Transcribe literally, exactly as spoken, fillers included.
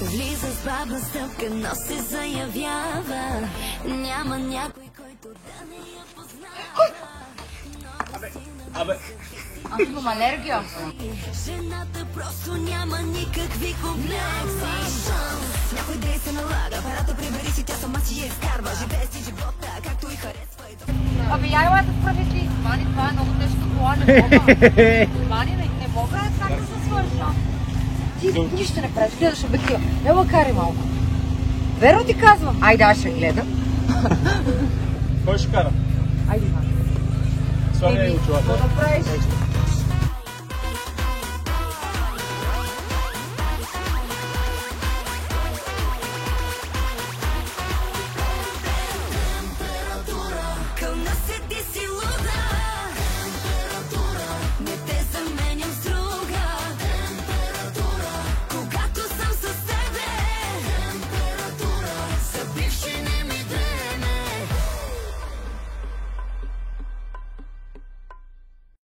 Влиза с бабна стъпка, но се заявява. Няма някой, който да не я познава. Абе, абе. Аз имам алергия. Жената просто няма никакви комплекси. Някой дей се налага, апарата прибери си, тя сама си я изкарва. Живее си живота, както и харесва. Абе, я ела да справедли. Мани, това е много тежко кола, не мога. Мани, не, не мога да как да се свържа. Ти нищо не правиш, гледаш обектива. Ела, кари малко. Верно ти казвам. Айде, аз ще гледам. Кой ще кара? Айде, Иван. Слагай очилата. Какво да правиш?